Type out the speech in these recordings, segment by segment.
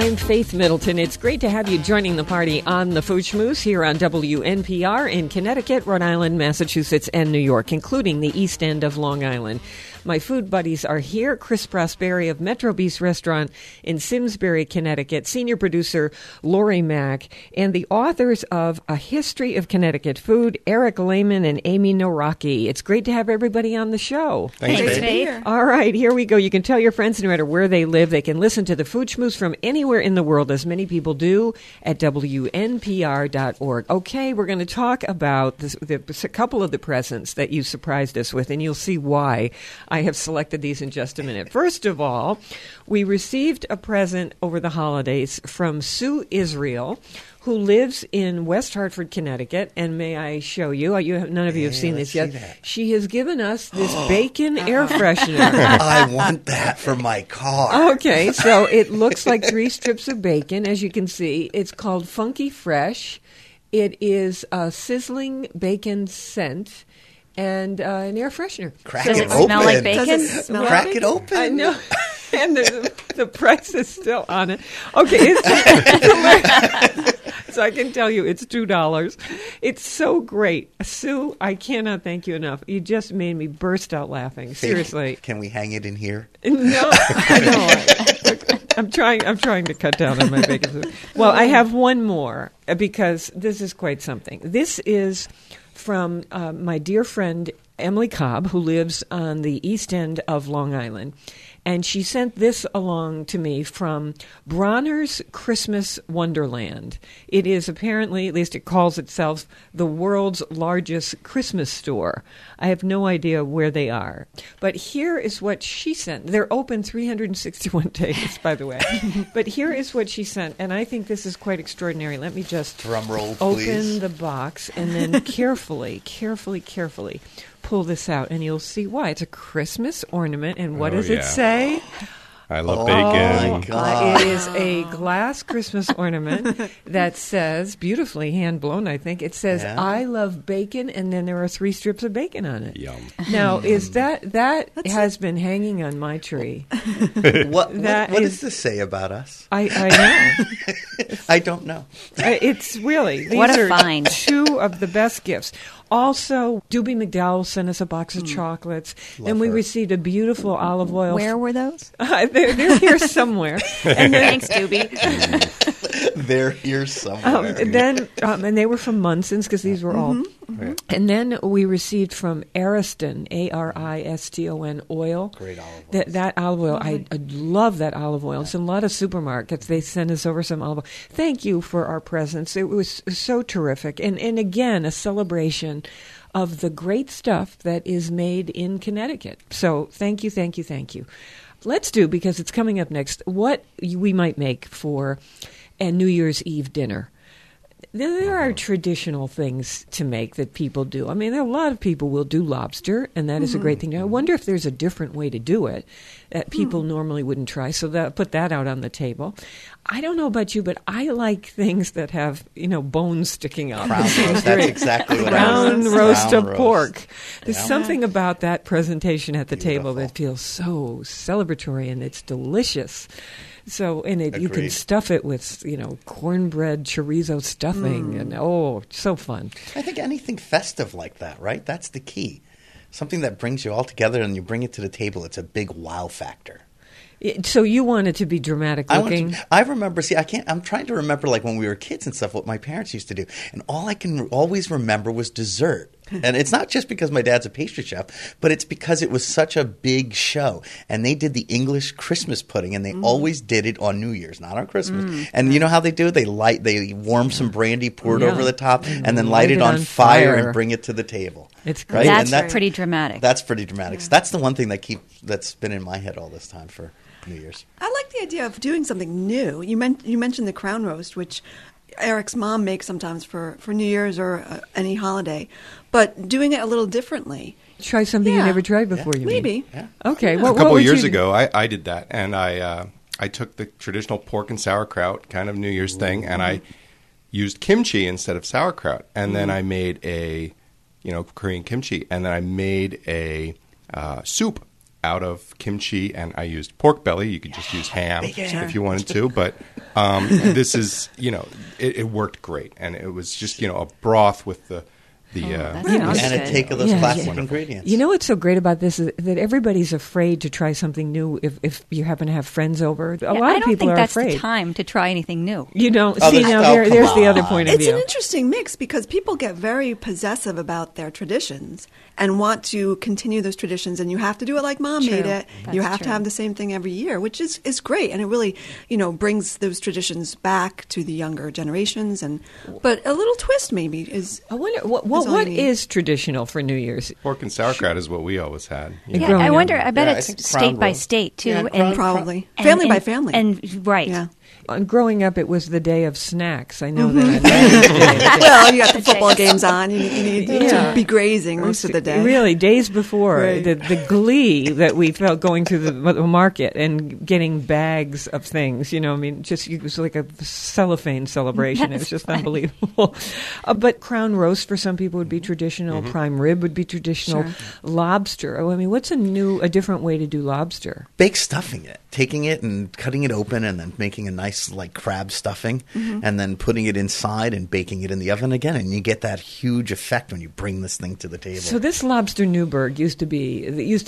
I'm Faith Middleton. It's great to have you joining the party on the Food Schmooze here on WNPR in Connecticut, Rhode Island, Massachusetts, and New York, including the East End of Long Island. My food buddies are here. Chris Prosperi of Metro Beast Restaurant in Simsbury, Connecticut, senior producer Lori Mack, and the authors of A History of Connecticut Food, Eric Lehman and Amy Naraki. It's great to have everybody on the show. Thanks, Faith. All right, here we go. You can tell your friends no matter where they live. They can listen to the Food Schmooze from anywhere in the world, as many people do, at WNPR.org. Okay, we're going to talk about a couple of the presents that you surprised us with, and you'll see why I have selected these in just a minute. First of all, we received a present over the holidays from Sue Israel, who lives in West Hartford, Connecticut. And may I show you? None of you have seen this yet. She has given us this bacon air freshener. I want that for my car. Okay, so it looks like 3 strips of bacon, as you can see. It's called Funky Fresh. It is a sizzling bacon scent and an air freshener. Does it smell like bacon? Crack it open. I know. And the price is still on it. Okay, it's so I can tell you it's $2. It's so great. Sue, I cannot thank you enough. You just made me burst out laughing. Seriously. Can we hang it in here? No, I know. I'm trying to cut down on my bacon. Well, I have one more because this is quite something. This is from my dear friend Emily Cobb, who lives on the East End of Long Island. And she sent this along to me from Bronner's Christmas Wonderland. It is apparently, at least it calls itself, the world's largest Christmas store. I have no idea where they are. But here is what she sent. They're open 361 days, by the way. But here is what she sent, and I think this is quite extraordinary. Let me just drum roll, open please. The box and then carefully pull this out, and you'll see why. It's a Christmas ornament, and what does it say? I love bacon. My God. It is a glass Christmas ornament that says, beautifully hand-blown, I think, it says, I love bacon, and then there are 3 strips of bacon on it. Yum. Now, is that has been hanging on my tree. What does this say about us? I know. I don't know. It's really, these What a are find. 2 of the best gifts. Also, Doobie McDowell sent us a box of chocolates, and we received a beautiful olive oil. Where were those? They're here somewhere. And then, Thanks, Doobie. They're here somewhere. And they were from Munson's because these were all. Right. And then we received from Ariston, Ariston oil. Great olive oil. That olive oil, I love that olive oil. It's in a lot of supermarkets. They send us over some olive oil. Thank you for our presents. It was so terrific. And again, a celebration of the great stuff that is made in Connecticut. So thank you. Let's do, because it's coming up next, what we might make for a New Year's Eve dinner. There are traditional things to make that people do. I mean, a lot of people will do lobster, and that is a great thing. I wonder if there's a different way to do it that people normally wouldn't try. So put that out on the table. I don't know about you, but I like things that have, bones sticking out. Crown roast. That's exactly what Crown roast of pork. There's Yeah. something about that presentation at the table that feels so celebratory, and it's delicious. So, you can Agreed. stuff it with, cornbread chorizo stuffing, and so fun. I think anything festive like that, right? That's the key. Something that brings you all together and you bring it to the table. It's a big wow factor. So you want it to be dramatic looking? I remember, I'm trying to remember like when we were kids and stuff, what my parents used to do. And all I can always remember was dessert. And it's not just because my dad's a pastry chef, but it's because it was such a big show. And they did the English Christmas pudding, and they always did it on New Year's, not on Christmas. And you know how they do it? They warm some brandy, pour it over the top, and then light it on fire and bring it to the table. It's great. Right? That's pretty dramatic. That's pretty dramatic. So that's the one thing that's been in my head all this time for New Year's. I like the idea of doing something new. You mentioned the crown roast, which Eric's mom makes sometimes for New Year's or any holiday, but doing it a little differently. Try something you never tried before, you mean? Maybe. Yeah. Okay. A couple of years ago, I did that, and I took the traditional pork and sauerkraut kind of New Year's thing, and I used kimchi instead of sauerkraut, and then I made a Korean kimchi, and then I made a soup out of kimchi, and I used pork belly. You could just use ham if you wanted to, but this is, it worked great, and it was just, a broth with the and a take of those classic ingredients. You know what's so great about this is that everybody's afraid to try something new if you happen to have friends over. A lot of people are afraid. I don't think that's the time to try anything new. There's the other point of view. It's an interesting mix because people get very possessive about their traditions and want to continue those traditions, and you have to do it like Mom made it. That's you have to have the same thing every year, which is great, and it really brings those traditions back to the younger generations. But a little twist maybe is. I wonder what is traditional for New Year's. Pork and sauerkraut is what we always had. Yeah, I wonder. I bet it's state by state too, and probably family by family. And right. Yeah. And growing up, it was the day of snacks. I know that. Well, you got the football games on. You need to be grazing most of the day. Really, days before, Right. the glee that we felt going through the market and getting bags of things. It was like a cellophane celebration. It was just unbelievable. But crown roast for some people would be traditional. Prime rib would be traditional. Sure. Lobster. What's a different way to do lobster? Bake stuffing it. Taking it and cutting it open and then making a nice like crab stuffing and then putting it inside and baking it in the oven again, and you get that huge effect when you bring this thing to the table. So this lobster Newburg used to be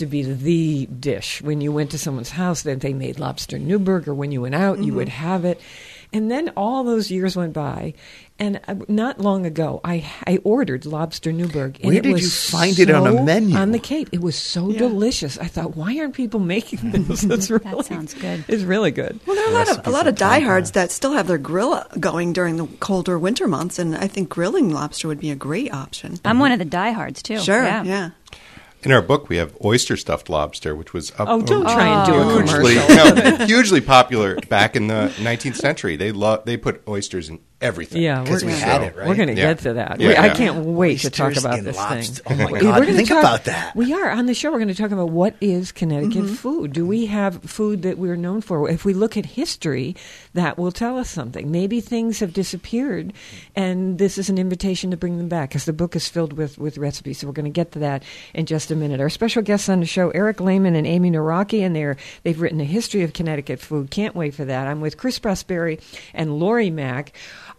the dish when you went to someone's house. That they made lobster Newburg, or when you went out, you would have it. And then all those years went by, and not long ago, I ordered lobster Newburg. And Where did you find it on a menu? On the Cape. It was so delicious. I thought, why aren't people making this? That sounds good. It's really good. Well, there are a lot of diehards that still have their grill going during the colder winter months, and I think grilling lobster would be a great option. I'm one of the diehards too. Sure, yeah. In our book, we have oyster stuffed lobster, which was don't try and do a commercial. Hugely popular back in the 19th century. They put oysters in everything. Yeah, because we had it, right? We're going to get to that. Yeah, I can't wait to talk Oysters about and this lobster. thing. Oh my God! Think about that. We are on the show. We're going to talk about what is Connecticut food. Do we have food that we're known for? If we look at history, that will tell us something. Maybe things have disappeared, and this is an invitation to bring them back, because the book is filled with recipes. So we're going to get to that in just a minute. Our special guests on the show, Eric Lehman and Amy Nawrocki, and they've written a history of Connecticut food. Can't wait for that. I'm with Chris Prosperi and Lori Mack.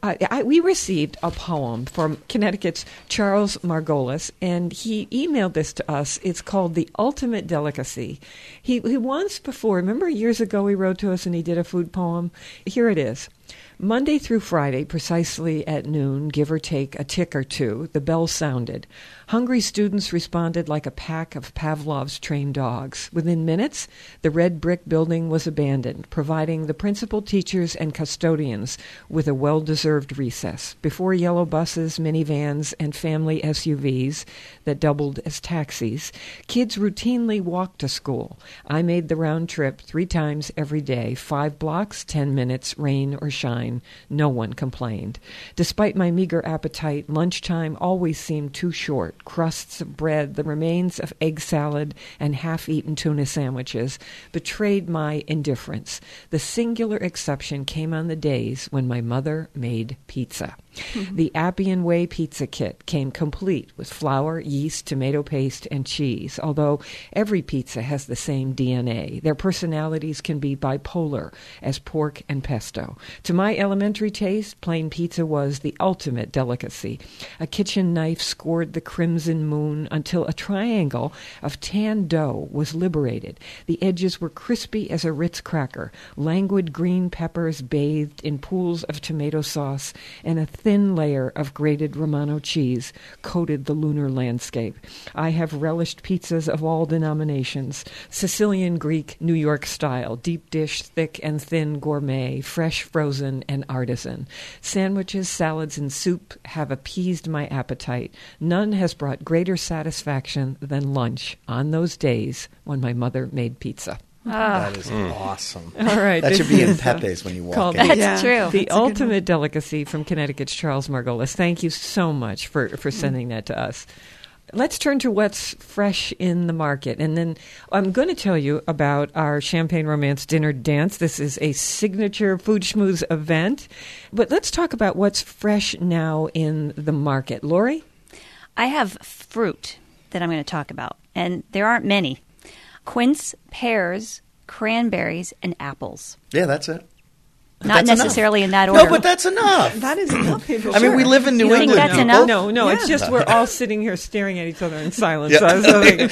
We received a poem from Connecticut's Charles Margolis, and he emailed this to us. It's called The Ultimate Delicacy. He once before, remember years ago he wrote to us and he did a food poem? Here it is. Monday through Friday, precisely at noon, give or take a tick or two, the bell sounded. Hungry students responded like a pack of Pavlov's trained dogs. Within minutes, the red brick building was abandoned, providing the principal teachers and custodians with a well-deserved recess. Before yellow buses, minivans, and family SUVs that doubled as taxis, kids routinely walked to school. I made the round trip 3 times every day, 5 blocks, 10 minutes, rain or shine. No one complained. Despite my meager appetite, lunchtime always seemed too short. Crusts of bread, the remains of egg salad, and half-eaten tuna sandwiches betrayed my indifference. The singular exception came on the days when my mother made pizza. The Appian Way pizza kit came complete with flour, yeast, tomato paste, and cheese. Although every pizza has the same DNA, their personalities can be bipolar as pork and pesto. To my elementary taste, plain pizza was the ultimate delicacy. A kitchen knife scored the crimson moon until a triangle of tan dough was liberated. The edges were crispy as a Ritz cracker. Languid green peppers bathed in pools of tomato sauce, and a thin layer of grated Romano cheese coated the lunar landscape. I have relished pizzas of all denominations: Sicilian, Greek, New York style, deep dish, thick and thin, gourmet, fresh, frozen, and artisan. Sandwiches, salads, and soup have appeased my appetite. None has brought greater satisfaction than lunch on those days when my mother made pizza. That is awesome. All right. That should be in Pepe's when you walk in. That's true. The ultimate delicacy from Connecticut's Charles Margolis. Thank you so much for sending that to us. Let's turn to what's fresh in the market. And then I'm going to tell you about our Champagne Romance Dinner Dance. This is a signature Food Schmooze event. But let's talk about what's fresh now in the market. Lori? I have fruit that I'm going to talk about, and there aren't many. quince, pears, cranberries, and apples. Yeah, that's it. Not necessarily in that order. No, but that's enough. That is enough, people. I mean, we live in New England. Think that's enough? No, Yeah. it's just we're all sitting here staring at each other in silence. Yeah. So I was thinking,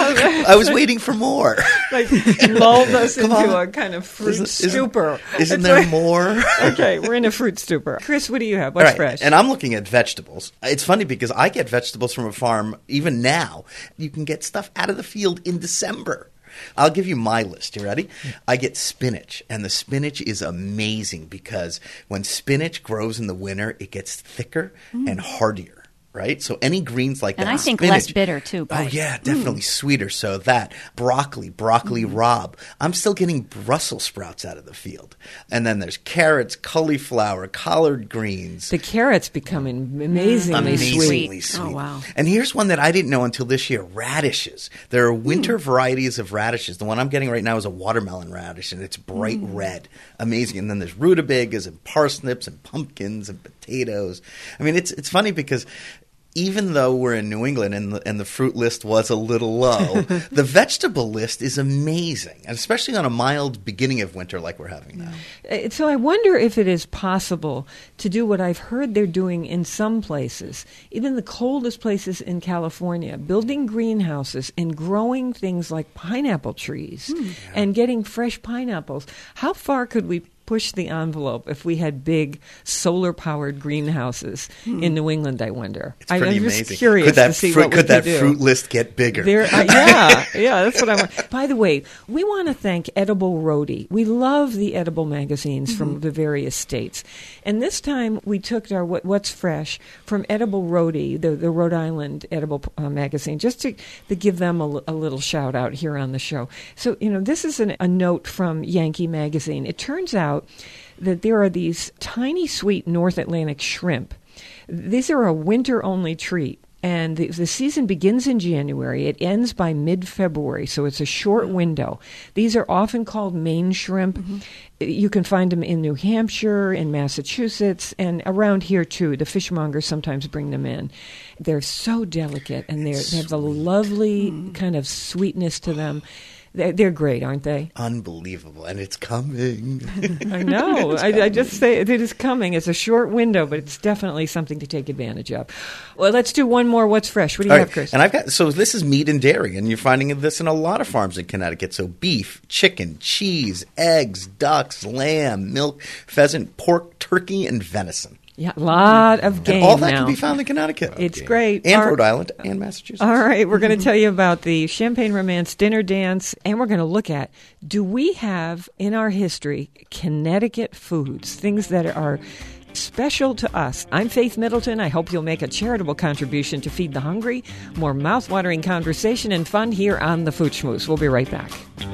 I was waiting for more. like lulled us into on. a kind of fruit stupor. Isn't It's there like- more? Okay, we're in a fruit stupor. Chris, what do you have? What's All right, fresh? and I'm looking at vegetables. It's funny because I get vegetables from a farm even now. You can get stuff out of the field in December. I'll give you my list. You ready? I get spinach, and the spinach is amazing because when spinach grows in the winter, it gets thicker and hardier. Right? So any greens like that. And I think spinach, less bitter, too. Oh, yeah, definitely sweeter. So that, broccoli rabe. I'm still getting Brussels sprouts out of the field. And then there's carrots, cauliflower, collard greens. The carrots become amazingly sweet. Oh, wow. And here's one that I didn't know until this year, radishes. There are winter varieties of radishes. The one I'm getting right now is a watermelon radish, and it's bright red. Amazing. And then there's rutabagas and parsnips and pumpkins and potatoes. I mean, it's funny because even though we're in New England and the fruit list was a little low, the vegetable list is amazing, and especially on a mild beginning of winter like we're having now. So I wonder if it is possible to do what I've heard they're doing in some places, even the coldest places in California, building greenhouses and growing things like pineapple trees and getting fresh pineapples. How far could we push the envelope if we had big solar-powered greenhouses in New England, I wonder. It's pretty I'm amazing. just curious to see what we could that do. fruit list get bigger? Yeah, that's what I want. By the way, we want to thank Edible Roadie. We love the edible magazines from the various states. And this time we took our What's Fresh from Edible Roadie, the Rhode Island edible magazine, just to give them a little shout out here on the show. So, this is a note from Yankee Magazine. It turns out that there are these tiny, sweet North Atlantic shrimp. These are a winter-only treat. And the season begins in January. It ends by mid-February, so it's a short window. These are often called Maine shrimp. You can find them in New Hampshire, in Massachusetts, and around here, too. The fishmongers sometimes bring them in. They're so delicate, and they have a lovely kind of sweetness to them. They're great, aren't they? Unbelievable. And it's coming. I know. I just say it is coming. It's a short window, but it's definitely something to take advantage of. Well, let's do one more What's Fresh. What do you have, Chris? And this is meat and dairy, and you're finding this in a lot of farms in Connecticut. So beef, chicken, cheese, eggs, ducks, lamb, milk, pheasant, pork, turkey, and venison. Yeah, a lot of game and all that now. can be found in Connecticut. It's great. And Rhode Island and Massachusetts. All right, we're going to tell you about the Champagne Romance dinner dance, and we're going to look at, do we have in our history Connecticut foods, things that are special to us? I'm Faith Middleton. I hope you'll make a charitable contribution to feed the hungry. More mouth-watering conversation and fun here on the Food Schmooze. We'll be right back.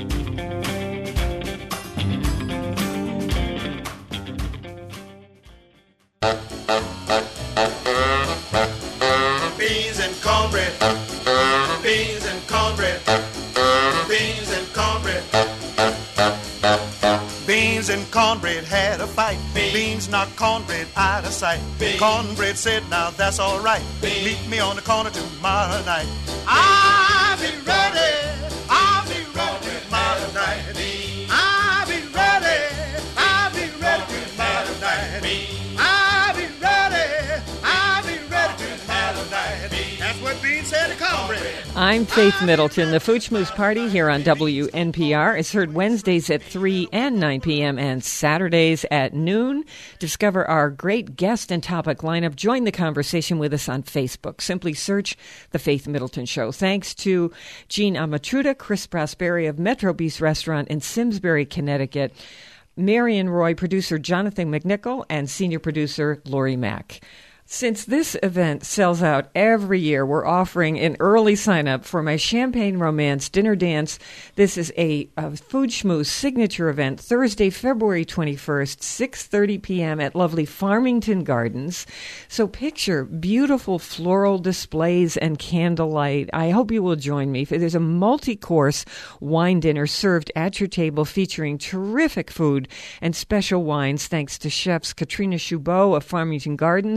Beans and cornbread, beans and cornbread, beans and cornbread. Beans and cornbread had a fight. Beans knocked cornbread out of sight. Cornbread said, now that's all right. Meet me on the corner tomorrow night. I'll be ready. I'll be ready tomorrow night. I'll be ready. I'll be ready tomorrow night. I'll be ready. I'll be ready tomorrow night. That's what Beans said to cornbread. I'm Faith Middleton. The Food Schmooze Party here on WNPR is heard Wednesdays at 3 and 9 p.m. and Saturdays at noon. Discover our great guest and topic lineup. Join the conversation with us on Facebook. Simply search The Faith Middleton Show. Thanks to Jean Amatruda, Chris Prosperi of Metro Beast Restaurant in Simsbury, Connecticut, Marion Roy, producer Jonathan McNichol, and senior producer Lori Mack. Since this event sells out every year, we're offering an early sign-up for my Champagne Romance dinner dance. This is a Food Schmooze signature event, Thursday, February 21st, 6:30 p.m. at lovely Farmington Gardens. So picture beautiful floral displays and candlelight. I hope you will join me. There's a multi-course wine dinner served at your table featuring terrific food and special wines thanks to chefs Katrina Choubeau of Farmington Gardens,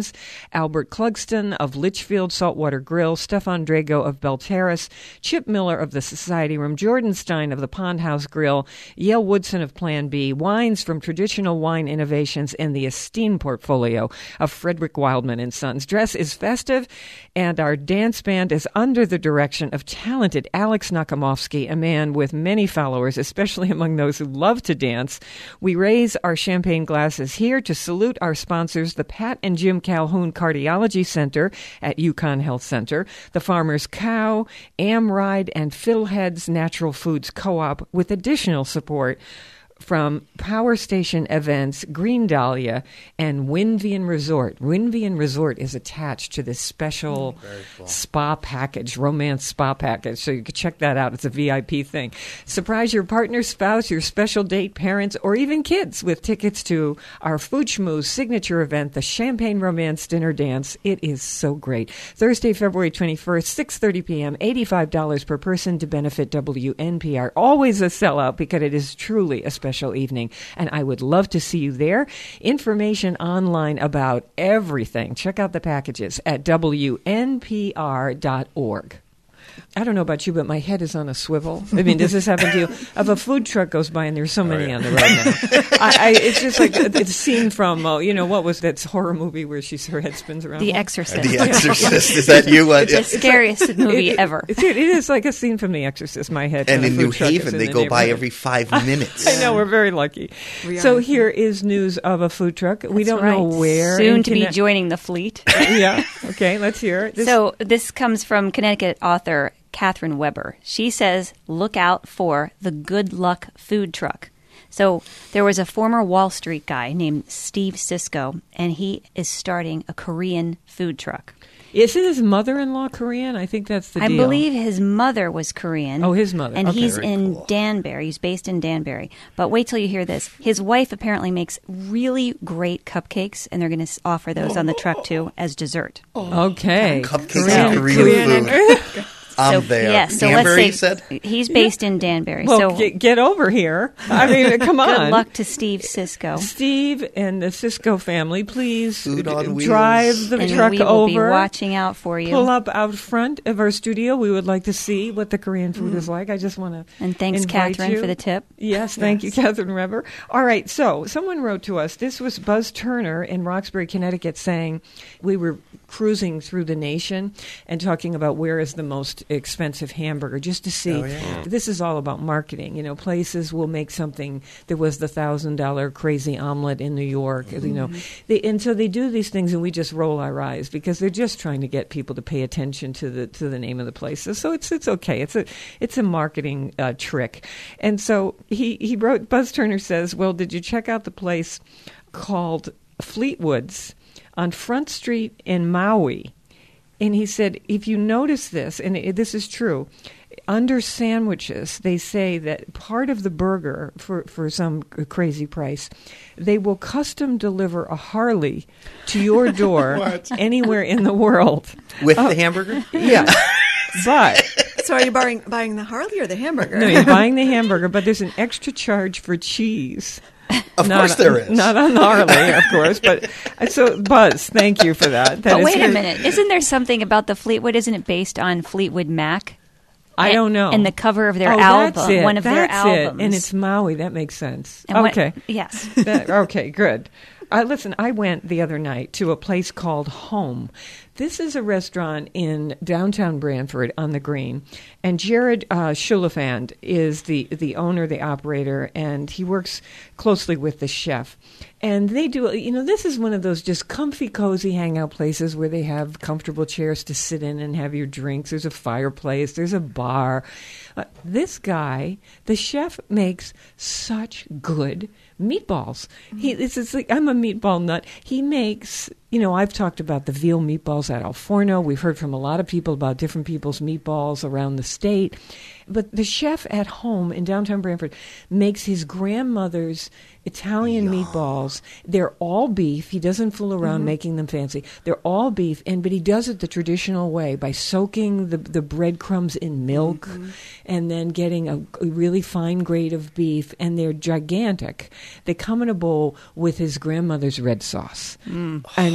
Albert Clugston of Litchfield Saltwater Grill, Stefan Drago of Bell Terrace, Chip Miller of the Society Room, Jordan Stein of the Pond House Grill, Yale Woodson of Plan B, wines from Traditional Wine Innovations, and the Esteen portfolio of Frederick Wildman and Sons. Dress is festive, and our dance band is under the direction of talented Alex Nakamovsky, a man with many followers, especially among those who love to dance. We raise our champagne glasses here to salute our sponsors, the Pat and Jim Calhoun Cardiology Center at Yukon Health Center, the Farmer's Cow, Amride, and Fiddleheads Natural Foods Co-op, with additional support from Power Station Events, Green Dahlia, and Winvian Resort. Winvian Resort is attached to this special spa package, romance spa package, so you can check that out. It's a VIP thing. Surprise your partner, spouse, your special date, parents, or even kids with tickets to our Food Schmooze signature event, the Champagne Romance Dinner Dance. It is so great. Thursday, February 21st, 6:30 p.m., $85 per person to benefit WNPR. Always a sellout because it is truly a special evening, and I would love to see you there. Information online about everything. Check out the packages at WNPR.org. I don't know about you, but my head is on a swivel. I mean, does this happen to you? If a food truck goes by, and there's so many on the road now. It's just like it's a scene from, what was that horror movie where her head spins around? The Exorcist. The Exorcist. Is that you? It's the scariest movie ever. It is like a scene from The Exorcist, my head. And in New Haven, they go by every 5 minutes. I know, we're very lucky. So here is news of a food truck. We don't know where. Soon to be joining the fleet. Yeah. Okay, let's hear it. So this comes from Connecticut author Catherine Weber. She says, look out for the Good Luck food truck. So there was a former Wall Street guy named Steve Sisko, and he is starting a Korean food truck. Isn't his mother-in-law Korean? I think that's the deal. I believe his mother was Korean. Oh, his mother. And okay, he's in Danbury. He's based in Danbury. But wait till you hear this. His wife apparently makes really great cupcakes, and they're going to offer those on the truck, too, as dessert. Okay. Cupcakes and Korean food. I'm there. Yeah, so Danbury, let's say you said? he's based in Danbury. Well, so get over here. I mean, come on. Good luck to Steve Sisko. Steve and the Sisko family, please Food on wheels. drive the And truck we will over. be watching out for you. Pull up out front of our studio. We would like to see what the Korean food is like. I just want to And thanks, invite Catherine, you. for the tip. Yes, thank you, Catherine Weber. All right, so someone wrote to us. This was Buzz Turner in Roxbury, Connecticut, saying we were cruising through the nation and talking about where is the most expensive hamburger, just to see. This is all about marketing. You know, places will make something. There was the $1,000 crazy omelet in New York. You know, and so they do these things, and we just roll our eyes because they're just trying to get people to pay attention to the name of the places. So it's okay. It's a marketing trick. And so he wrote. Buzz Turner says, "Well, did you check out the place called Fleetwood's on Front Street in Maui?" And he said, if you notice this, and this is true, under sandwiches, they say that part of the burger, for some crazy price, they will custom deliver a Harley to your door anywhere in the world. With the hamburger? Yeah. But... So are you buying the Harley or the hamburger? No, you're buying the hamburger, but there's an extra charge for cheese. Of course there is. Not on the Harley, of course. But so, Buzz, thank you for that. But wait a minute. Isn't there something about the Fleetwood? Isn't it based on Fleetwood Mac? I don't know. And the cover of their that's album, it. one of their That's albums. it. And it's Maui. That makes sense. And okay. Yes. Okay, good. Listen, I went the other night to a place called Home. This is a restaurant in downtown Branford on the Green, and Jared Schulafand is the owner, the operator, and he works closely with the chef. And they do, this is one of those just comfy, cozy hangout places where they have comfortable chairs to sit in and have your drinks. There's a fireplace. There's a bar. This guy, the chef, makes such good meatballs. It's like, I'm a meatball nut. He makes... I've talked about the veal meatballs at Al Forno. We've heard from a lot of people about different people's meatballs around the state. But the chef at Home in downtown Branford makes his grandmother's Italian meatballs. They're all beef. He doesn't fool around making them fancy. They're all beef, but he does it the traditional way by soaking the breadcrumbs in milk and then getting a really fine grade of beef, and they're gigantic. They come in a bowl with his grandmother's red sauce. And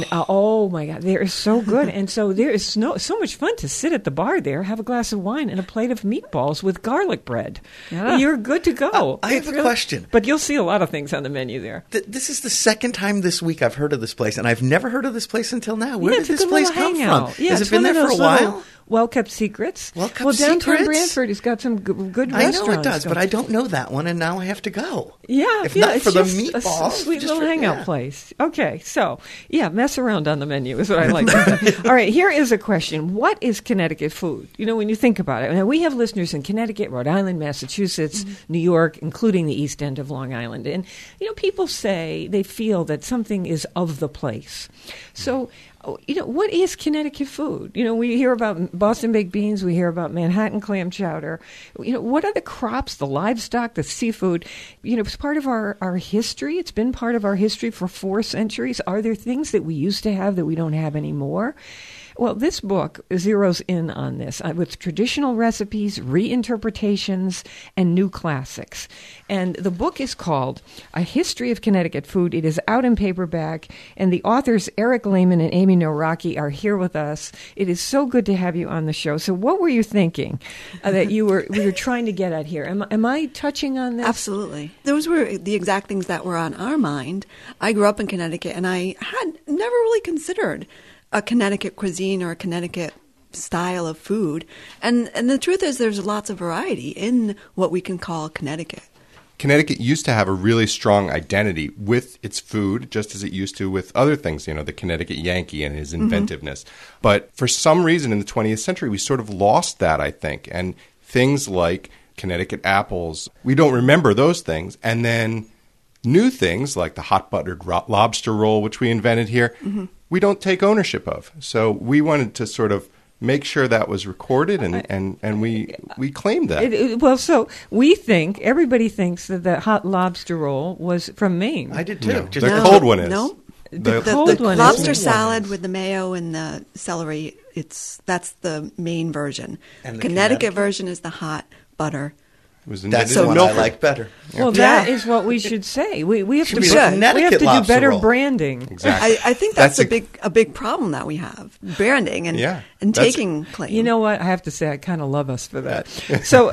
oh my God, they're so good. And so there is so much fun to sit at the bar there, have a glass of wine and a plate of meatballs with garlic bread. Yeah. You're good to go. I have a question. But you'll see a lot of things on the menu there. This is the second time this week I've heard of this place, and I've never heard of this place until now. Where Yeah, did it's a this good place little come hangout. from? Yeah, Has it's it been one there of for a those little while? well-kept secrets. Well-kept downtown secrets? Brantford has got some good I restaurants. know it does, going. but I don't know that one, and now I have to go. Yeah, If yeah, not it's for the just meatballs, a sweet just little for- hangout yeah. place. Okay, so yeah, mess around on the menu is what I like to say. All right, here is a question: what is Connecticut food? You know, when you think about it, now, we have listeners in Connecticut, Rhode Island, Massachusetts, New York, including the East End of Long Island, and people say they feel that something is of the place. So, what is Connecticut food? We hear about Boston baked beans, we hear about Manhattan clam chowder. What are the crops, the livestock, the seafood? It's part of our history. It's been part of our history for 4 centuries. Are there things that we used to have that we don't have anymore? Well, this book zeroes in on this with traditional recipes, reinterpretations, and new classics. And the book is called A History of Connecticut Food. It is out in paperback, and the authors Eric Lehman and Amy Noraki are here with us. It is so good to have you on the show. So what were you thinking that we were trying to get at here? Am I touching on this? Absolutely. Those were the exact things that were on our mind. I grew up in Connecticut, and I had never really considered a Connecticut cuisine or a Connecticut style of food. And the truth is there's lots of variety in what we can call Connecticut. Connecticut used to have a really strong identity with its food, just as it used to with other things, the Connecticut Yankee and his inventiveness. But for some reason in the 20th century, we sort of lost that, I think. And things like Connecticut apples, we don't remember those things. And then new things like the hot buttered lobster roll, which we invented here, we don't take ownership of. So we wanted to sort of make sure that was recorded, and we claimed that. So everybody thinks that the hot lobster roll was from Maine. I did too. No, Just- the cold one is. No. The The cold one is- lobster salad with the mayo and the celery, that's the Maine version. And the Connecticut version is the hot butter. It was That's invented the in one I Milford. like better. Well, Yeah. that is what we should say. We have Should to be we the have Connecticut to do lobster better roll. branding. Exactly. I think that's That's a big problem that we have, branding and that's- taking claim. You know what? I have to say, I kind of love us for that. So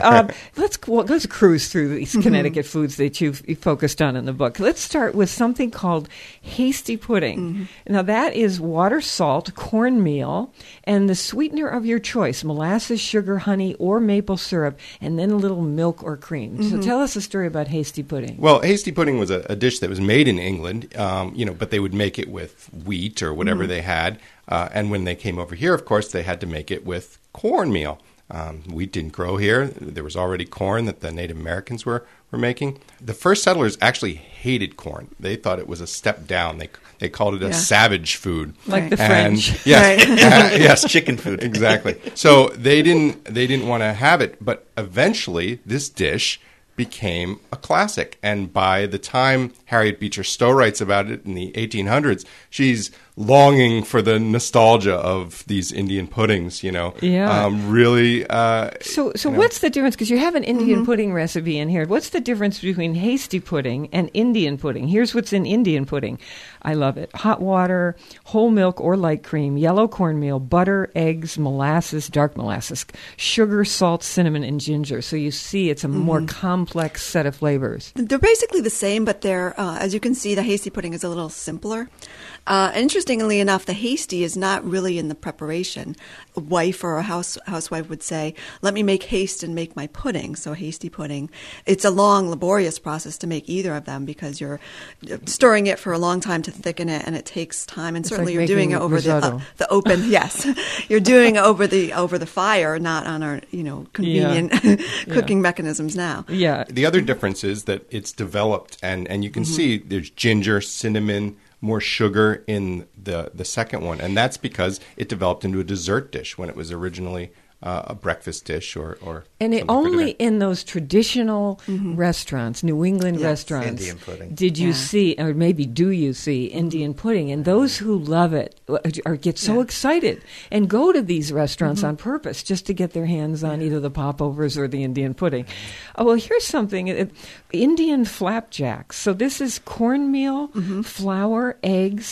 let's cruise through these Connecticut foods that you've focused on in the book. Let's start with something called hasty pudding. Now, that is water, salt, cornmeal, and the sweetener of your choice, molasses, sugar, honey, or maple syrup, and then a little milk or cream. So tell us a story about hasty pudding. Well, hasty pudding was a dish that was made in England, but they would make it with wheat or whatever they had. And when they came over here, of course, they had to make it with cornmeal. Wheat didn't grow here. There was already corn that the Native Americans were making. The first settlers actually hated corn. They thought it was a step down. They called it a savage food. Like the And- French. Yes, yes, Chicken food. exactly. So they didn't want to have it, but eventually this dish became a classic. And by the time Harriet Beecher Stowe writes about it in the 1800s, she's longing for the nostalgia of these Indian puddings, Yeah. really. So what's the difference? Because you have an Indian pudding recipe in here. What's the difference between hasty pudding and Indian pudding? Here's what's in Indian pudding. I love it. Hot water, whole milk or light cream, yellow cornmeal, butter, eggs, molasses, dark molasses, sugar, salt, cinnamon, and ginger. So you see it's a more complex set of flavors. They're basically the same, but they're, as you can see, the hasty pudding is a little simpler. Interestingly enough, the hasty is not really in the preparation. A wife or a housewife would say, let me make haste and make my pudding, so hasty pudding. It's a long, laborious process to make either of them because you're stirring it for a long time to thicken it, and it takes time. And certainly like you're doing it making over risotto. the open, yes. You're doing it over the fire, not on our, convenient cooking mechanisms now. Yeah. The other difference is that it's developed, and you can see there's ginger, cinnamon, more sugar in the second one, and that's because it developed into a dessert dish when it was originally a breakfast dish or And it something for only dinner. in those traditional restaurants, New England restaurants, Indian pudding. did you see, or maybe do you see, Indian pudding? And those who love it get so excited and go to these restaurants on purpose just to get their hands on either the popovers or the Indian pudding. Oh, well, here's something, Indian flapjacks. So this is cornmeal, flour, eggs,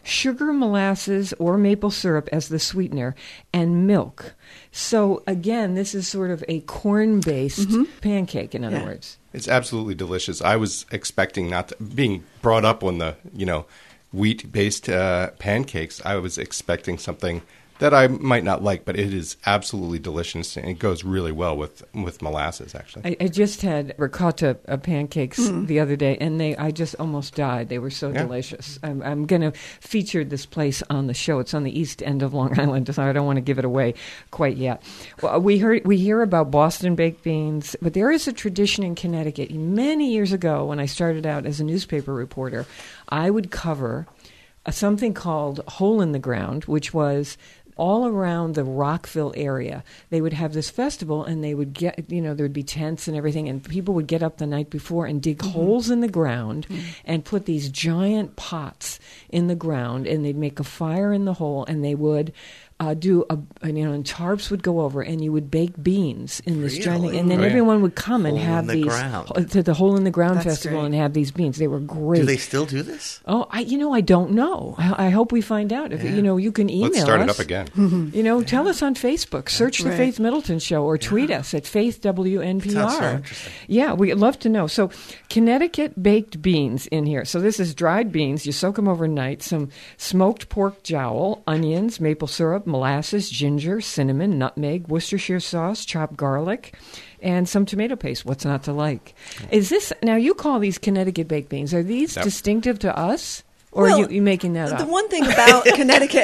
sugar, molasses, or maple syrup as the sweetener, and milk. So again, this is sort of a corn-based pancake, in other words. It's absolutely delicious. I was expecting being brought up on the, wheat-based pancakes, I was expecting something that I might not like, but it is absolutely delicious, and it goes really well with molasses, actually. I just had ricotta pancakes the other day, and I just almost died. They were so delicious. I'm going to feature this place on the show. It's on the east end of Long Island, so I don't want to give it away quite yet. Well, we hear about Boston baked beans, but there is a tradition in Connecticut. Many years ago, when I started out as a newspaper reporter, I would cover something called Hole in the Ground, which was all around the Rockville area. They would have this festival, and they would get, there would be tents and everything, and people would get up the night before and dig holes in the ground and put these giant pots in the ground, and they'd make a fire in the hole, and they would and tarps would go over, and you would bake beans in this giant thing, and then everyone would come and have these to the Hole in the Ground festival and have these beans. They were great. Do they still do this? Oh, I don't know. I hope we find out. If you can email us. Let's start it up again. Tell us on Facebook. Search the Faith Middleton Show, or tweet us at Faith WNPR. Sounds so interesting. Yeah, we'd love to know. So, Connecticut baked beans in here. So this is dried beans. You soak them overnight. Some smoked pork jowl, onions, maple syrup, molasses, ginger, cinnamon, nutmeg, Worcestershire sauce, chopped garlic, and some tomato paste. What's not to like? Is this, now you call these Connecticut baked beans, are these distinctive to us? Or are you making that up? The one thing about Connecticut,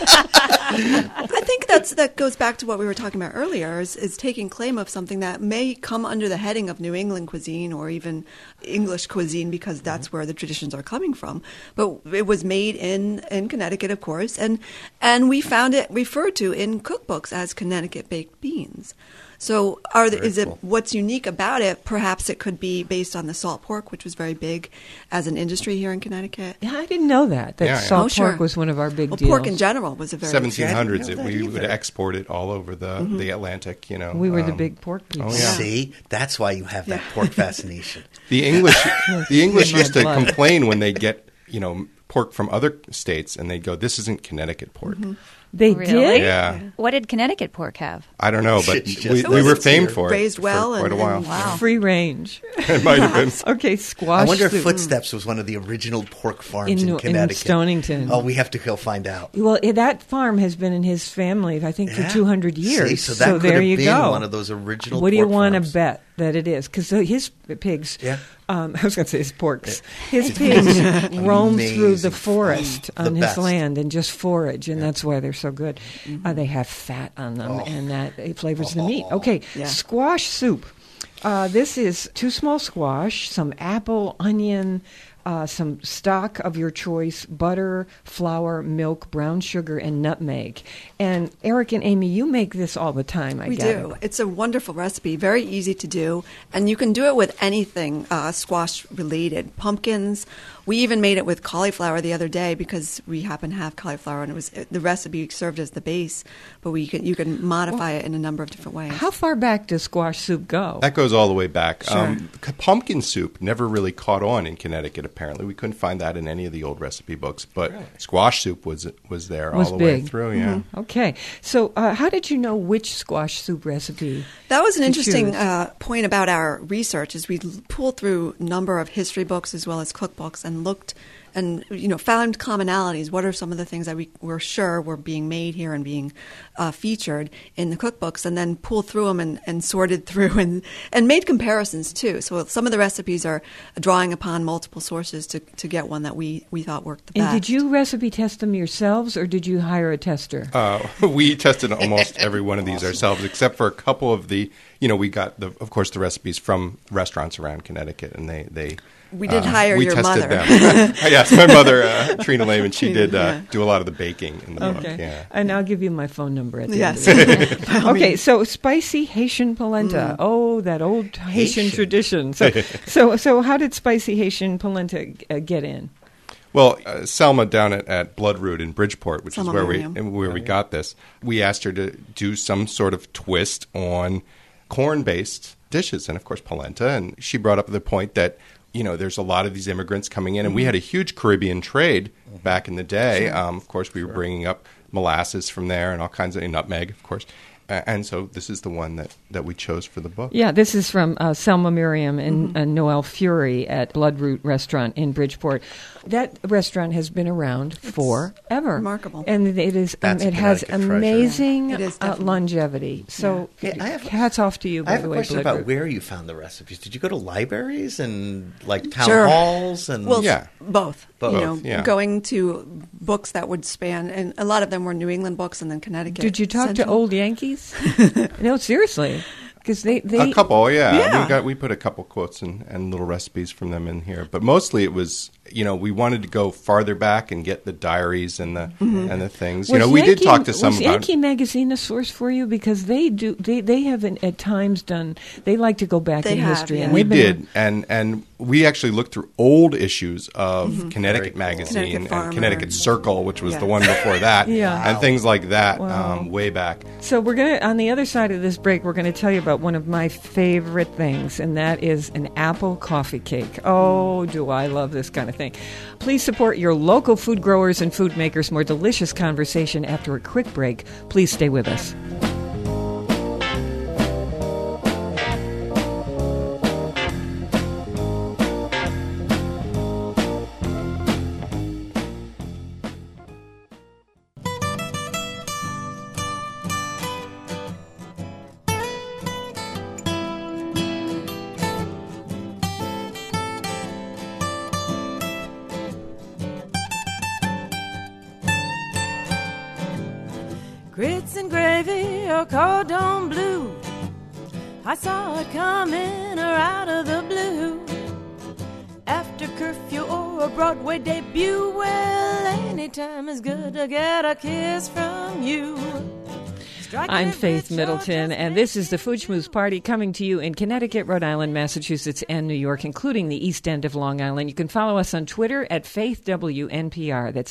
I think that goes back to what we were talking about earlier, is taking claim of something that may come under the heading of New England cuisine or even English cuisine, because that's where the traditions are coming from. But it was made in Connecticut, of course, and we found it referred to in cookbooks as Connecticut baked beans. So what's unique about it? Perhaps it could be based on the salt pork, which was very big as an industry here in Connecticut. Yeah, I didn't know that salt pork was one of our big deals. Pork in general was a very 1700s. We would export it all over the Atlantic. We were the big pork people. Oh, yeah. See, that's why you have that pork fascination. The English used to complain when they get pork from other states, and they'd go, "This isn't Connecticut pork." They really? did? Yeah. What did Connecticut pork have? I don't know, but we were famed for it. Raised well for quite a while. Wow. Free range. It might have been. Okay, squash I wonder if soup. Footsteps was one of the original pork farms in Connecticut. In Stonington. Oh, we have to go find out. Well, that farm has been in his family, I think, for 200 years. See, so that could there have you been go. one of those original What do you pork want to farms. bet that it is? Because his pigs, I was going to say his porks, his It's pigs roam through the amazing. forest The on his best. land and just forage, and that's why they're so good. They have fat on them, and that it flavors the meat. Okay, squash soup. This is 2 small squash, some apple, onion, some stock of your choice, butter, flour, milk, brown sugar, and nutmeg. And Eric and Amy, you make this all the time, I We gather. do. It's a wonderful recipe, very easy to do, and you can do it with anything squash related. Pumpkins. We even made it with cauliflower the other day because we happen to have cauliflower, and the recipe served as the base, but you can modify it in a number of different ways. How far back does squash soup go? That goes all the way back. Sure. Pumpkin soup never really caught on in Connecticut, apparently. We couldn't find that in any of the old recipe books, but squash soup was there all the way through. Yeah. Okay. So how did you know which squash soup recipe? That was an to interesting choose? point about our research. Is we pulled through a number of history books as well as cookbooks and looked and found commonalities. What are some of the things that we were sure were being made here and being featured in the cookbooks, and then pulled through them and sorted through and made comparisons too. So some of the recipes are drawing upon multiple sources to get one that we thought worked the best. And did you recipe test them yourselves, or did you hire a tester? We tested almost every one of these ourselves, except for a couple of the, we got, of course, the recipes from restaurants around Connecticut, and they We did hire we your tested mother. Them. Yes, my mother, Trina Lehman, she did do a lot of the baking in the book. Okay. Yeah. And I'll give you my phone number at the Yes. end of it. Okay, so spicy Haitian polenta. Oh, that old Haitian tradition. So how did spicy Haitian polenta get in? Well, Selma down at Bloodroot in Bridgeport, which Selma is where Miriam. we got this, we asked her to do some sort of twist on corn-based dishes, and of course polenta. And she brought up the point that there's a lot of these immigrants coming in, and we had a huge Caribbean trade back in the day. Of course, we were bringing up molasses from there and all kinds of nutmeg, of course. And so this is the one that we chose for the book. Yeah, this is from Selma Miriam and Noel Fury at Bloodroot Restaurant in Bridgeport. That restaurant has been around forever. Remarkable. And it is it has Connecticut amazing It is definitely. longevity. So hats off to you, I by have the a way, question Bloodroot. about where you found the recipes. Did you go to libraries and like town Sure. halls? And Well, Yeah. both. Both, yeah. Going to books that would span, and a lot of them were New England books and then Connecticut. Did you talk to Central. old Yankees? No, seriously. Because they A couple, yeah. Yeah. We put a couple quotes and little recipes from them in here, but mostly it was we wanted to go farther back and get the diaries and the things. Was We did talk to was some about. Yankee Magazine a source for you? Because they have at times done. They like to go back They in have, history. yeah. And We they've been did, and we actually looked through old issues of Connecticut Very cool. Magazine Connecticut and Farmer. Connecticut Circle, which was Yeah. the one before that, Yeah. and things like that Wow. way back. So we're going to, on the other side of this break, we're going to tell you about one of my favorite things, and that is an apple coffee cake. Oh, do I love this kind of thing. Please support your local food growers and food makers. More delicious conversation after a quick break. Please stay with us. Grits and gravy or cordon bleu, I saw it coming or out of the blue. After curfew or a Broadway debut, well, anytime is good to get a kiss from you. I'm Faith Middleton, and this is the Food Schmooze Party coming to you in Connecticut, Rhode Island, Massachusetts, and New York, including the East End of Long Island. You can follow us on Twitter at FaithWNPR. That's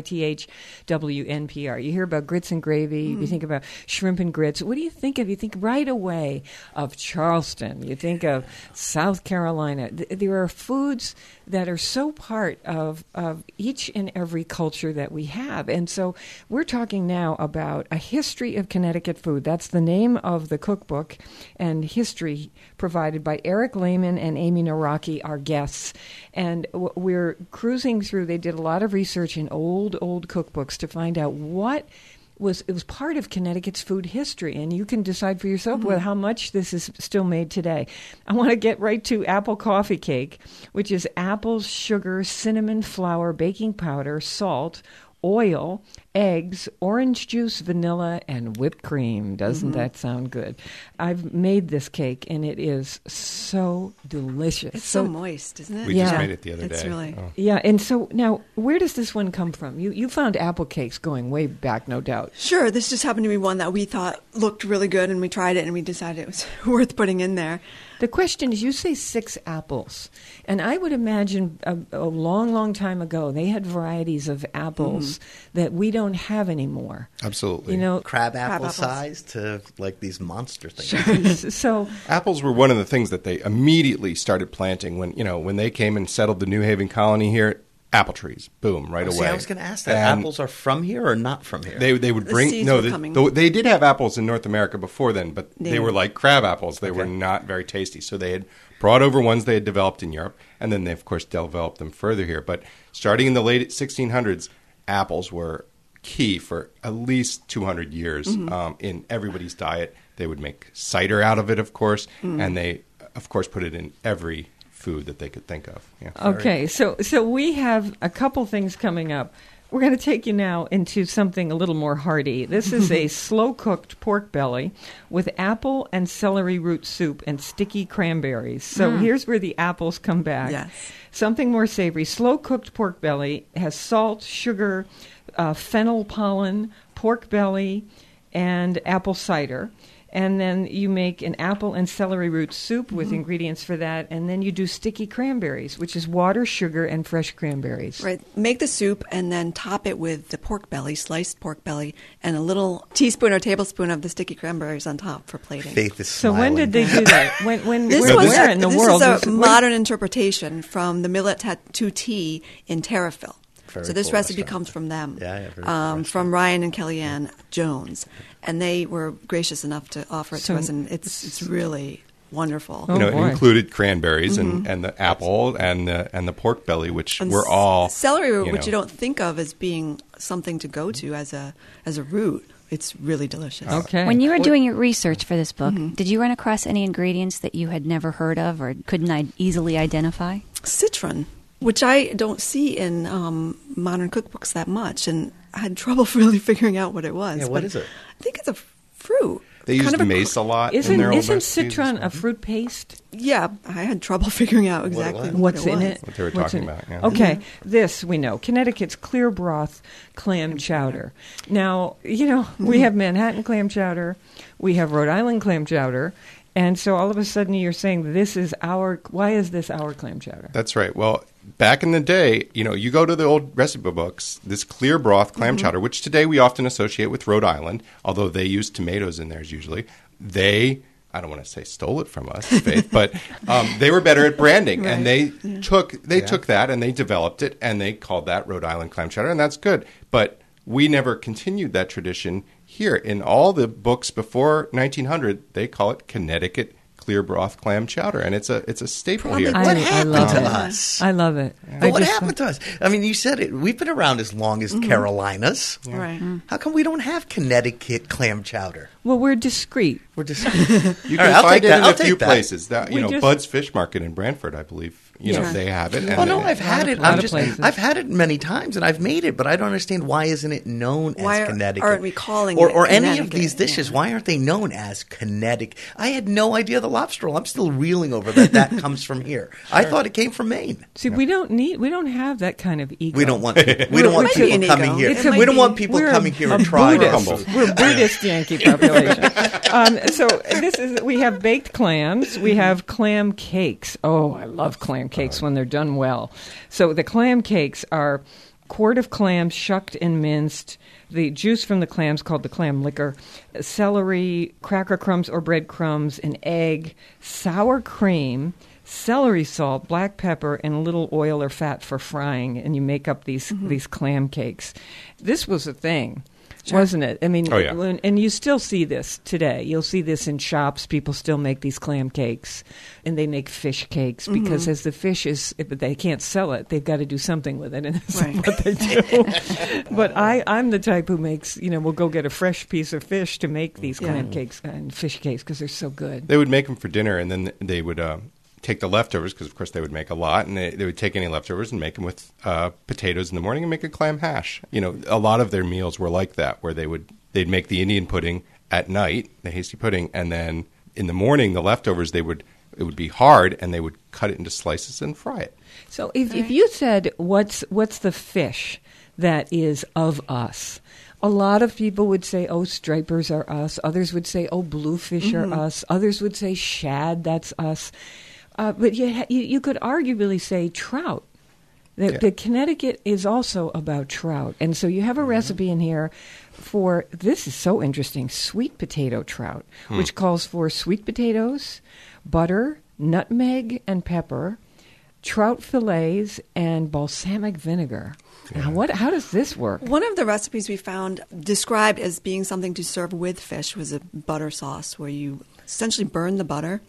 FaithWNPR. You hear about grits and gravy. You think about shrimp and grits. What do you think of? You think right away of Charleston. You think of South Carolina. There are foods that are so part of each and every culture that we have. And so we're talking now about a history of Connecticut food. That's the name of the cookbook and history provided by Eric Lehman and Amy Naraki, our guests. And we're cruising through. They did a lot of research in old cookbooks to find out what was part of Connecticut's food history, and you can decide for yourself whether how much this is still made today. I want to get right to apple coffee cake, which is apples, sugar, cinnamon, flour, baking powder, salt, oil, eggs, orange juice, vanilla, and whipped cream. Doesn't that sound good? I've made this cake, and it is so delicious. It's so moist, isn't it? We Yeah. just made it the other It's day. really- Oh. Yeah, and so now, where does this one come from? You found apple cakes going way back, no doubt. Sure, this just happened to be one that we thought looked really good, and we tried it, and we decided it was worth putting in there. The question is, you say 6 apples, and I would imagine a long, long time ago they had varieties of apples that we don't have anymore. Absolutely. You know, crab apple apples. size to like these monster things. so Apples were one of the things that they immediately started planting when they came and settled the New Haven colony here. Apple trees, boom, right See, away. I was going to ask that. And Apples are from here or not from here? They would The bring seeds no. were They, coming. they did have apples in North America before then, but they Yeah. were like crab apples. They were not very tasty. So they had brought over ones they had developed in Europe, and then they of course developed them further here. But starting in the late 1600s, apples were key for at least 200 years in everybody's diet. They would make cider out of it, of course, and they of course put it in every food that they could think of. Yeah. okay, so we have a couple things coming up. We're going to take you now into something a little more hearty. This is a slow-cooked pork belly with apple and celery root soup and sticky cranberries. So here's where the apples come back. Yes. Something more savory. Slow-cooked pork belly has salt, sugar, fennel pollen, pork belly, and apple cider. And then you make an apple and celery root soup with ingredients for that. And then you do sticky cranberries, which is water, sugar, and fresh cranberries. Right. Make the soup and then top it with the pork belly, sliced pork belly, and a little teaspoon or tablespoon of the sticky cranberries on top for plating. Faith is So smiling. when did they do that? Where in the this world? is a modern interpretation from the Millet Tattoo Tea in Terrafil. Very So this cool recipe restaurant. comes from them, Yeah, very cool from Ryan and Kellyanne Jones, and they were gracious enough to offer it So- to us, and it's really wonderful. Oh, You know, boy. it included cranberries and the apple and the pork belly, which And were all celery root, you which know. you don't think of as being something to go to as a root. It's really delicious. Okay. When you were doing your research for this book, did you run across any ingredients that you had never heard of or couldn't easily identify? Citron, which I don't see in modern cookbooks that much, and I had trouble really figuring out what it was. Yeah, what but is it? I think it's a fruit. They Kind used of a mace a lot in Isn't their old recipes. citron a fruit paste? Yeah, I had trouble figuring out exactly was. What's what in was. it? What they were What's talking in it? about, yeah. Okay, this we know. Connecticut's clear broth clam chowder. Now, we have Manhattan clam chowder, we have Rhode Island clam chowder, and so all of a sudden you're saying why is this our clam chowder? That's right. Well, back in the day, you go to the old recipe books, this clear broth clam chowder, which today we often associate with Rhode Island, although they use tomatoes in theirs usually. I don't want to say stole it from us, Faith, but they were better at branding, and they took that and they developed it, and they called that Rhode Island clam chowder, and that's good. But we never continued that tradition here. In all the books before 1900, they call it Connecticut clear broth clam chowder, and it's a staple here. What happened love to it. us? I love it. But what happened to us? I mean, you said it. We've been around as long as Carolinas. Right. How come we don't have Connecticut clam chowder? Well, we're discreet. We're just You All can right, I'll find take it that. in I'll a few take that. places. We just- Bud's Fish Market in Brantford, I believe. They have it. Well, no, I've had it. lot of places. I've had it many times, and I've made it, but I don't understand why isn't it known Why as Connecticut? aren't we calling or it any of Connecticut? these dishes? Yeah. Why aren't they known as Connecticut? I had no idea the lobster roll. I'm still reeling over that comes from here. I thought it came from Maine. See, we don't have that kind of ego. We don't want people might be an coming ego. here. It might We don't be- want people We're coming here a and trying. Buddhist. We're Buddhist Yankee population. So we have baked clams. We have clam cakes. Oh, I love clam cakes when they're done well. So the clam cakes are quart of clams shucked and minced, the juice from the clams called the clam liquor, celery, cracker crumbs or breadcrumbs, an egg, sour cream, celery salt, black pepper, and a little oil or fat for frying, and you make up these clam cakes. This was a thing. Wasn't it? I mean, Oh, yeah. and you still see this today. You'll see this in shops. People still make these clam cakes, and they make fish cakes because as the fish is, if they can't sell it, they've got to do something with it, and that's Right. what they do. But I'm the type who makes, we'll go get a fresh piece of fish to make these clam cakes and fish cakes because they're so good. They would make them for dinner, and then they would take the leftovers, because of course they would make a lot, and they would take any leftovers and make them with potatoes in the morning and make a clam hash. A lot of their meals were like that, where they'd make the Indian pudding at night, the hasty pudding, and then in the morning the leftovers it would be hard, and they would cut it into slices and fry it. So if you said what's the fish that is of us, a lot of people would say, oh, stripers are us. Others would say, oh, bluefish are us. Others would say shad, that's us. But you could arguably say trout. The Connecticut is also about trout. And so you have a recipe in here for, this is so interesting, sweet potato trout, which calls for sweet potatoes, butter, nutmeg, and pepper, trout fillets, and balsamic vinegar. Now, how does this work? One of the recipes we found described as being something to serve with fish was a butter sauce, where you essentially burn the butter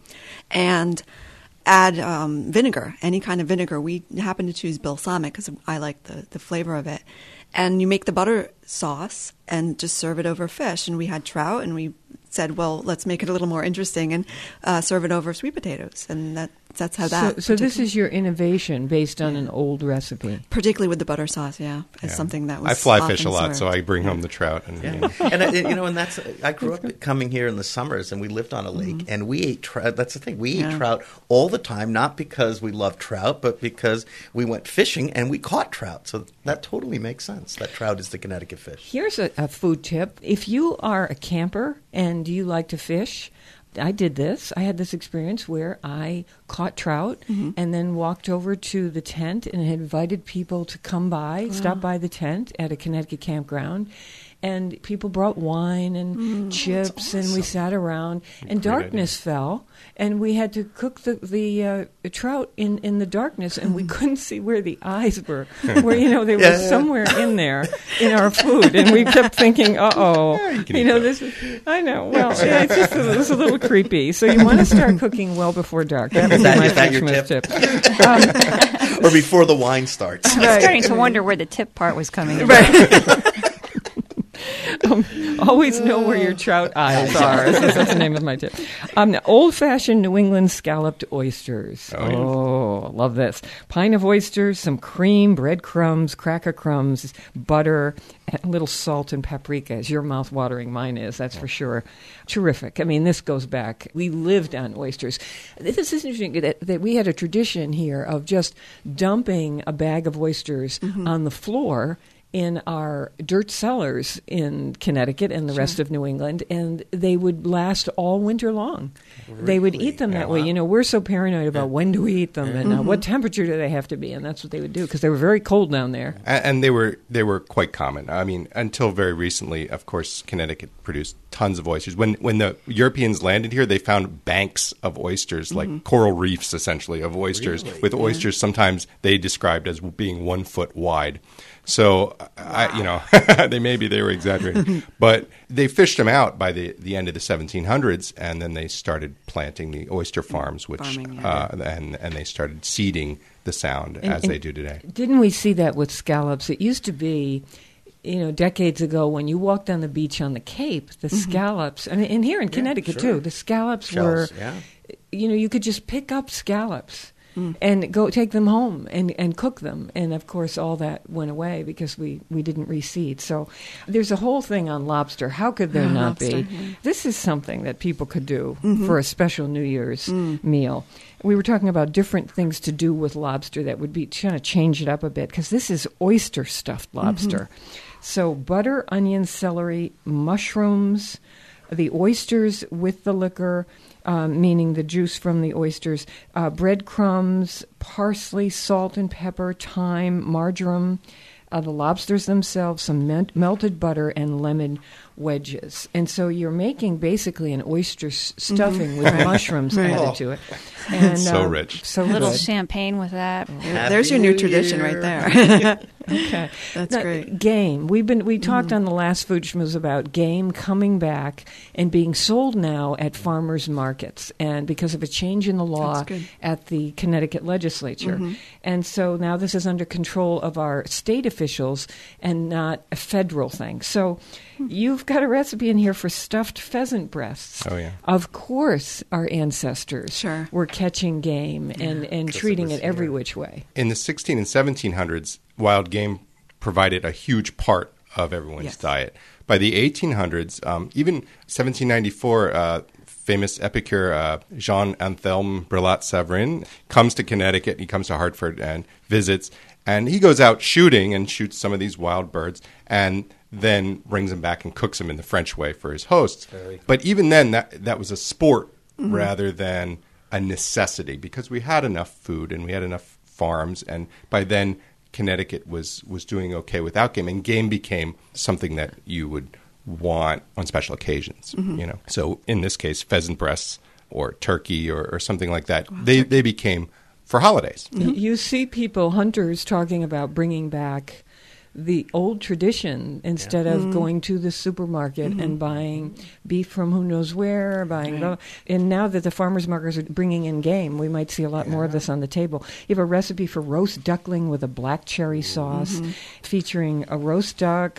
and add vinegar, any kind of vinegar. We happen to choose balsamic because I like the flavor of it. And you make the butter sauce and just serve it over fish. And we had trout, and we said, well, let's make it a little more interesting and serve it over sweet potatoes. And That's how that. So this is your innovation based on an old recipe. Particularly with the butter sauce, is something that was. I fly often fish a lot, served. so I bring home the trout. And, And that's I grew up coming here in the summers, and we lived on a lake, and we ate trout. That's the thing, we ate trout all the time, not because we love trout, but because we went fishing and we caught trout. So that totally makes sense. That trout is the Connecticut fish. Here's a food tip: if you are a camper and you like to fish. I did this. I had this experience where I caught trout and then walked over to the tent and had invited people to come by, stop by the tent at a Connecticut campground. And people brought wine and chips, and we sat around. And darkness fell, and we had to cook the trout in the darkness, and we couldn't see where the eyes were. Where they were somewhere in there in our food, and we kept thinking, this. I know. Well, it's a little creepy. So you want to start cooking well before dark. That would be my Christmas tip. Or before the wine starts. I'm starting to wonder where the tip part was coming in. Right. Always know where your trout eyes are. That's the name of my tip. Old-fashioned New England scalloped oysters. Oh, love this. Pint of oysters, some cream, breadcrumbs, cracker crumbs, butter, and a little salt and paprika. As your mouth watering, mine is, that's for sure. Terrific. I mean, this goes back. We lived on oysters. This is interesting that we had a tradition here of just dumping a bag of oysters on the floor in our dirt cellars in Connecticut and the rest of New England, and they would last all winter long. Really? They would eat them that way. We're so paranoid about when do we eat them and what temperature do they have to be, and that's what they would do because they were very cold down there. And they were quite common. I mean, until very recently, of course, Connecticut produced tons of oysters. When the Europeans landed here, they found banks of oysters, like coral reefs, essentially, of oysters, with oysters sometimes they described as being 1 foot wide. So, maybe they were exaggerating, but they fished them out by the end of the 1700s, and then they started planting the oyster farms, and they started seeding the Sound as they do today. Didn't we see that with scallops? It used to be, decades ago when you walked on the beach on the Cape, the scallops, and here in Connecticut too, the scallops were, you could just pick up scallops. And go take them home and cook them. And, of course, all that went away because we didn't reseed. So there's a whole thing on lobster. How could there not be? Yeah. This is something that people could do for a special New Year's meal. We were talking about different things to do with lobster that would be trying to change it up a bit because this is oyster-stuffed lobster. So butter, onion, celery, mushrooms, the oysters with the liquor, meaning the juice from the oysters, breadcrumbs, parsley, salt and pepper, thyme, marjoram, the lobsters themselves, some melted butter, and lemon wedges. And so you're making basically an oyster stuffing with mushrooms added to it. And, so rich. So a little good. champagne with that. There's your new tradition right there. Okay. That's great. Game. We talked on the last Food Schmooze about game coming back and being sold now at farmers markets, and because of a change in the law at the Connecticut legislature. And so now this is under control of our state officials and not a federal thing. So you've got a recipe in here for stuffed pheasant breasts. Oh, yeah. Of course, our ancestors were catching game and treating it every which way. In the 16 and 1700s, wild game provided a huge part of everyone's diet. By the 1800s, even 1794, famous epicure Jean Anthelme Brillat-Savarin comes to Connecticut. He comes to Hartford and visits, and he goes out shooting and shoots some of these wild birds and then brings them back and cooks them in the French way for his hosts. But even then, that was a sport rather than a necessity because we had enough food and we had enough farms, and by then Connecticut was doing okay without game, and game became something that you would want on special occasions. So in this case, pheasant breasts or turkey or something like that, they became for holidays. You see people, hunters, talking about bringing back the old tradition instead of going to the supermarket and buying beef from who knows where, and now that the farmers markets are bringing in game, we might see a lot more of this on the table. You have a recipe for roast duckling with a black cherry sauce featuring a roast duck,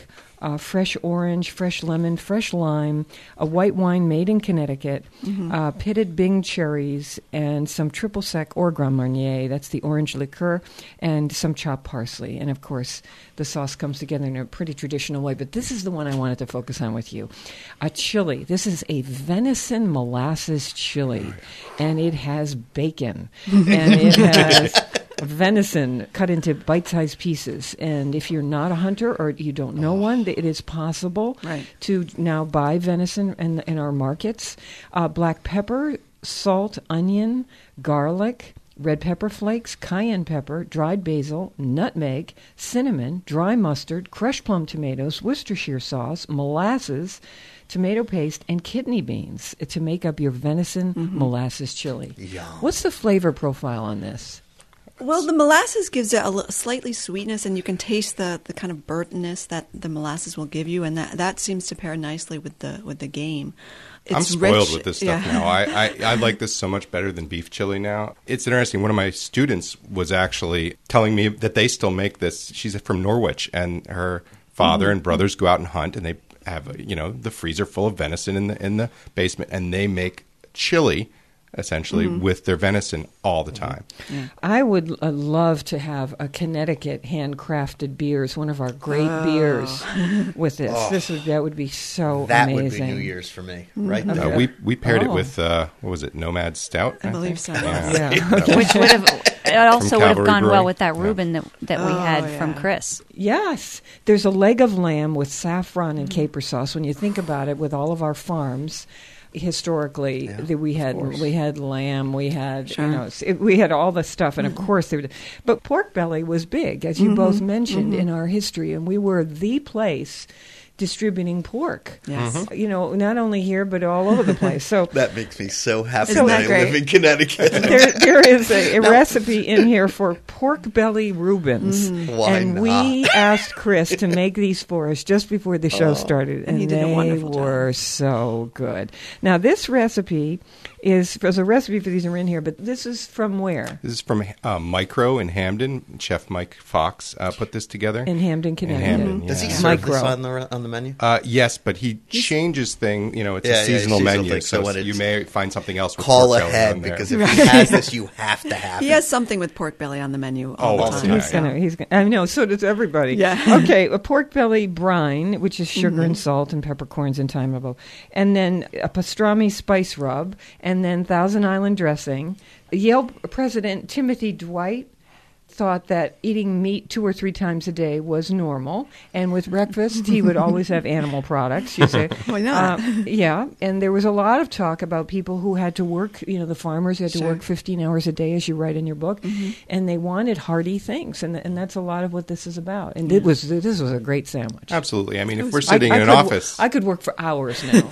fresh orange, fresh lemon, fresh lime, a white wine made in Connecticut, pitted Bing cherries, and some triple sec or Grand Marnier, that's the orange liqueur, and some chopped parsley. And, of course, the sauce comes together in a pretty traditional way. But this is the one I wanted to focus on with you. A chili. This is a venison molasses chili, and it has bacon, and it has venison cut into bite-sized pieces. And if you're not a hunter or you don't know one, it is possible to now buy venison in our markets. Black pepper, salt, onion, garlic, red pepper flakes, cayenne pepper, dried basil, nutmeg, cinnamon, dry mustard, crushed plum tomatoes, Worcestershire sauce, molasses, tomato paste, and kidney beans to make up your venison molasses chili. Yum. What's the flavor profile on this? Well, the molasses gives it a slightly sweetness, and you can taste the kind of burntness that the molasses will give you, and that seems to pair nicely with the game. It's I'm spoiled rich. with this stuff now. I like this so much better than beef chili now. It's interesting. One of my students was actually telling me that they still make this. She's from Norwich, and her father and brothers go out and hunt, and they have the freezer full of venison in the basement, and they make chili essentially with their venison all the time. Yeah. I would love to have a Connecticut handcrafted beers, one of our great beers with this. That would be so that amazing. That would be New Year's for me, right? We paired it with, what was it, Nomad Stout? I believe so. Yeah. Which would have it also would have Cavalry gone Brewing. well with that Reuben that we had from Chris. Yes. There's a leg of lamb with saffron and caper sauce. When you think about it, with all of our farms, historically, we had lamb, we had we had all the stuff, and of course but pork belly was big, as you both mentioned, in our history, and we were the place distributing pork. Yes. Not only here but all over the place. So that makes me so happy Isn't that that I great? live in Connecticut. there is a recipe in here for pork belly Reubens. Why and not? we asked Chris to make these for us just before the show started, and he did a they wonderful job. were so good. Now, this recipe there's a recipe for these are in here, but this is from where? This is from Micro in Hamden. Chef Mike Fox put this together. In Hamden, Connecticut. Hamden, Does he yeah. serve Micro. this on the menu? Yes, but he changes things. It's Yeah, a seasonal menu, thing, so when you it's- may find something else with Call pork belly ahead on there. because if he has this, you have to have He it. has something with pork belly on the menu all Oh, the well, time. He's gonna. I know. So does everybody. Yeah. Okay. A pork belly brine, which is sugar and salt and peppercorns and thyme, and then a pastrami spice rub, and then Thousand Island dressing. Yale President Timothy Dwight thought that eating meat 2 or 3 times a day was normal, and with breakfast he would always have animal products. You say, Why not? yeah, and there was a lot of talk about people who had to work. The farmers had to Sure. work 15 hours a day, as you write in your book, and they wanted hearty things, and that's a lot of what this is about. And this was a great sandwich. Absolutely. I mean, if we're sitting in an could- office, I could work for hours now.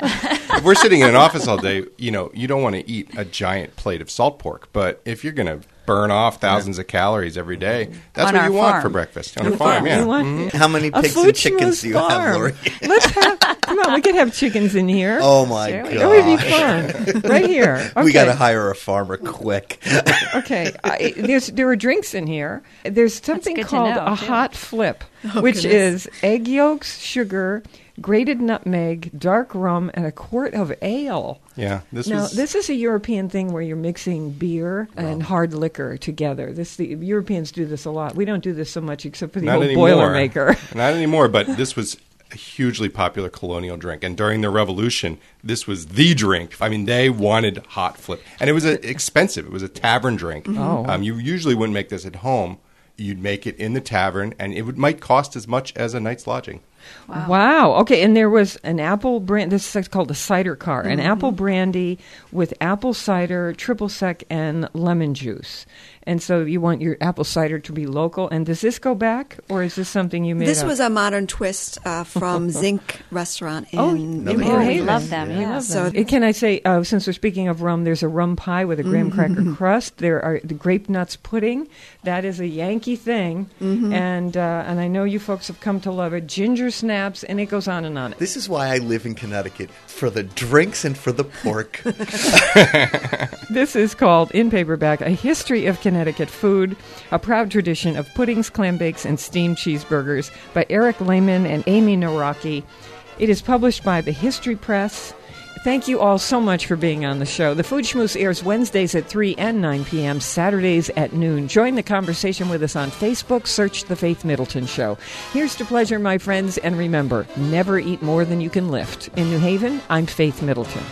if we're sitting in an office all day, you don't want to eat a giant plate of salt pork. But if you're going to burn off thousands of calories every day, that's On what our you want farm. for breakfast on a farm. You Yeah. want- How many A pigs and chickens Fuchsma's do you have, farm. Lori? Let's have. Come on, we could have chickens in here. Oh my That would be god! fun, right here. Okay. We got to hire a farmer quick. Okay, there are drinks in here. There's something good to called know, a too. hot flip, Oh, which goodness. is egg yolks, sugar, grated nutmeg, dark rum, and a quart of ale. Yeah. This is a European thing where you're mixing beer and hard liquor together. The Europeans do this a lot. We don't do this so much except for the Not old anymore. Boilermaker. Not anymore, but this was a hugely popular colonial drink. And during the Revolution, this was the drink. I mean, they wanted hot flip. And it was expensive. It was a tavern drink. Oh. You usually wouldn't make this at home. You'd make it in the tavern, and it might cost as much as a night's lodging. Wow. Okay, and there was an apple brand. This is called a cider car. An apple brandy with apple cider, triple sec, and lemon juice. And so you want your apple cider to be local. And does this go back, or is this something you made This up? was a modern twist from Zinc Restaurant in New New Haven. Haven. love them, We yeah. love So- them. Can I say, since we're speaking of rum, there's a rum pie with a graham cracker crust. There are the grape nuts pudding. That is a Yankee thing, and I know you folks have come to love it. Ginger ginger snaps, and it goes on and on. This is why I live in Connecticut, for the drinks and for the pork. This is called, in paperback, A History of Connecticut Food, a proud tradition of puddings, clam bakes, and steamed cheeseburgers by Eric Lehman and Amy Naraki. It is published by the History Press. Thank you all so much for being on the show. The Food Schmooze airs Wednesdays at 3 and 9 p.m., Saturdays at noon. Join the conversation with us on Facebook. Search The Faith Middleton Show. Here's to pleasure, my friends, and remember, never eat more than you can lift. In New Haven, I'm Faith Middleton.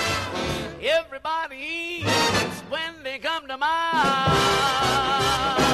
Everybody eats when they come to mind.